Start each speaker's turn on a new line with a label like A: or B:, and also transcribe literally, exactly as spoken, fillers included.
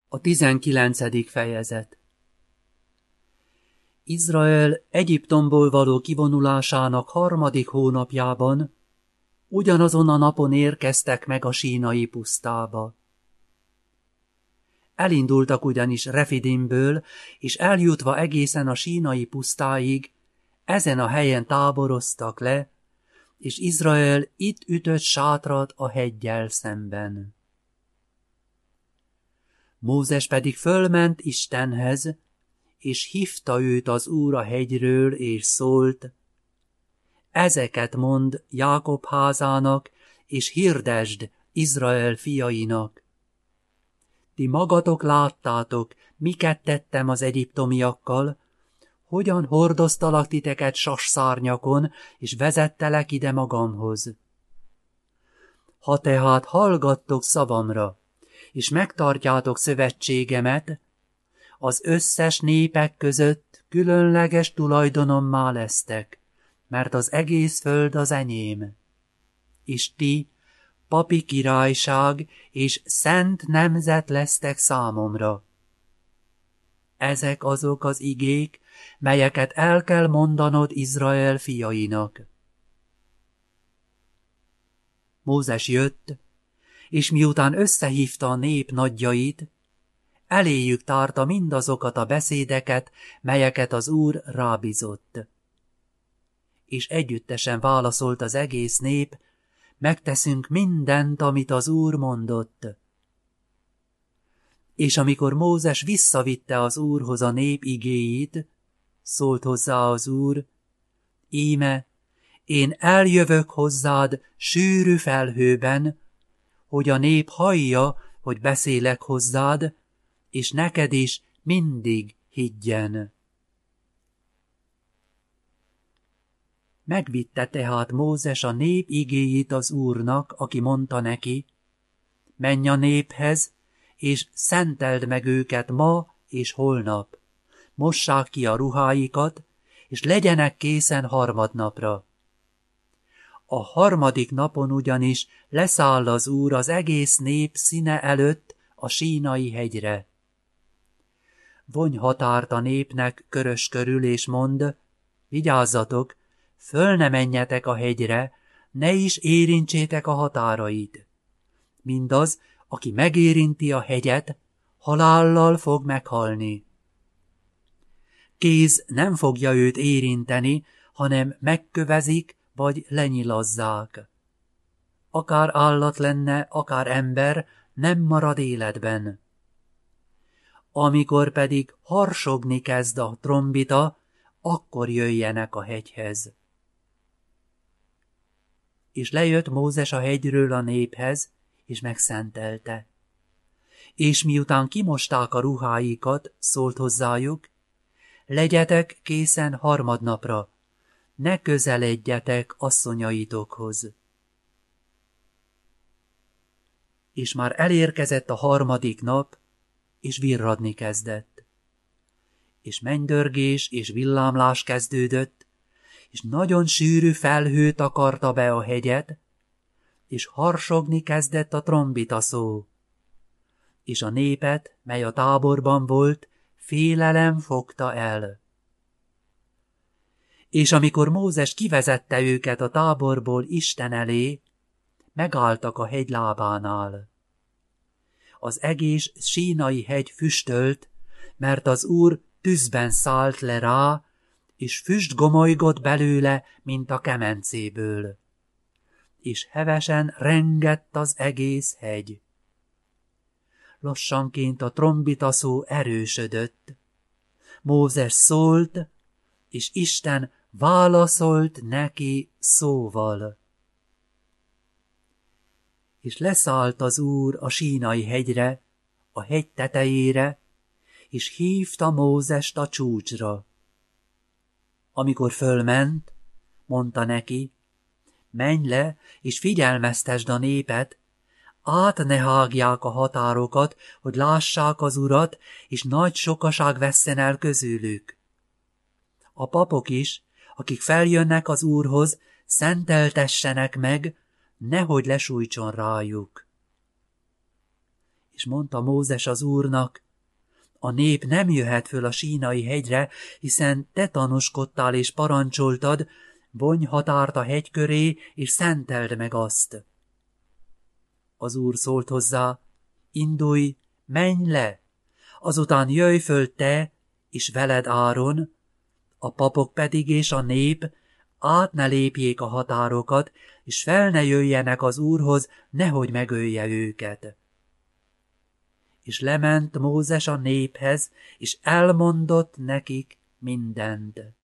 A: A tizenkilencedik fejezet. Izrael Egyiptomból való kivonulásának harmadik hónapjában ugyanazon a napon érkeztek meg a sínai pusztába. Elindultak ugyanis Refidimből, és eljutva egészen a sínai pusztáig, ezen a helyen táboroztak le, és Izrael itt ütött sátrat a heggyel szemben. Mózes pedig fölment Istenhez, és hívta őt az Úr a hegyről, és szólt: ezeket mond Jákob házának, és hirdesd Izrael fiainak. Ti magatok láttátok, miket tettem az egyiptomiakkal, hogyan hordoztalak titeket sasszárnyakon, és vezettelek ide magamhoz. Ha tehát hallgattok szavamra, és megtartjátok szövetségemet, az összes népek között különleges tulajdonommá lesztek, mert az egész föld az enyém. És ti, papi királyság és szent nemzet lesztek számomra. Ezek azok az igék, melyeket el kell mondanod Izrael fiainak. Mózes jött, és miután összehívta a nép nagyjait, eléjük tárta mindazokat a beszédeket, melyeket az Úr rábízott. És együttesen válaszolt az egész nép: megteszünk mindent, amit az Úr mondott. És amikor Mózes visszavitte az Úrhoz a nép igéit, szólt hozzá az Úr: íme, én eljövök hozzád sűrű felhőben, hogy a nép hallja, hogy beszélek hozzád, és neked is mindig higgyen. Megvitte tehát Mózes a nép igéit az Úrnak, aki mondta neki: menj a néphez, és szenteld meg őket ma és holnap, mossák ki a ruháikat, és legyenek készen harmadnapra. A harmadik napon ugyanis leszáll az Úr az egész nép színe előtt a sínai hegyre. Vonj határt a népnek körös körül, és mondd: vigyázzatok, föl ne menjetek a hegyre, ne is érintsétek a határait. Mindaz, aki megérinti a hegyet, halállal fog meghalni. Kéz nem fogja őt érinteni, hanem megkövezik, vagy lenyilazzák. Akár állat lenne, akár ember, nem marad életben. Amikor pedig harsogni kezd a trombita, akkor jöjjenek a hegyhez. És lejött Mózes a hegyről a néphez, és megszentelte. És miután kimosták a ruháikat, szólt hozzájuk: legyetek készen harmadnapra, ne közeledjetek asszonyaitokhoz. És már elérkezett a harmadik nap, és virradni kezdett. És mennydörgés és villámlás kezdődött, és nagyon sűrű felhő takarta be a hegyet, és harsogni kezdett a trombita szó. És a népet, mely a táborban volt, félelem fogta el. És amikor Mózes kivezette őket a táborból Isten elé, megálltak a hegy lábánál. Az egész sínai hegy füstölt, mert az Úr tűzben szállt le rá, és füst gomolygott belőle, mint a kemencéből. És hevesen rengett az egész hegy. Lassanként a trombita szó erősödött. Mózes szólt, és Isten válaszolt neki szóval. És leszállt az Úr a sínai hegyre, a hegy tetejére, és hívta Mózest a csúcsra. Amikor fölment, mondta neki: menj le, és figyelmeztesd a népet, át ne hágják a határokat, hogy lássák az Urat, és nagy sokaság vesszen el közülük. A papok is, akik feljönnek az Úrhoz, szenteltessenek meg, nehogy lesújtson rájuk. És mondta Mózes az Úrnak, a nép nem jöhet föl a Sínai hegyre, hiszen te tanúskodtál és parancsoltad, vonj határt a hegy köré, és szenteld meg azt. Az Úr szólt hozzá, indulj, menj le, azután jöjj föl te, és veled Áron, a papok pedig és a nép át ne lépjék a határokat, és fel ne jöjjenek az Úrhoz, nehogy megölje őket. És lement Mózes a néphez, és elmondott nekik mindent.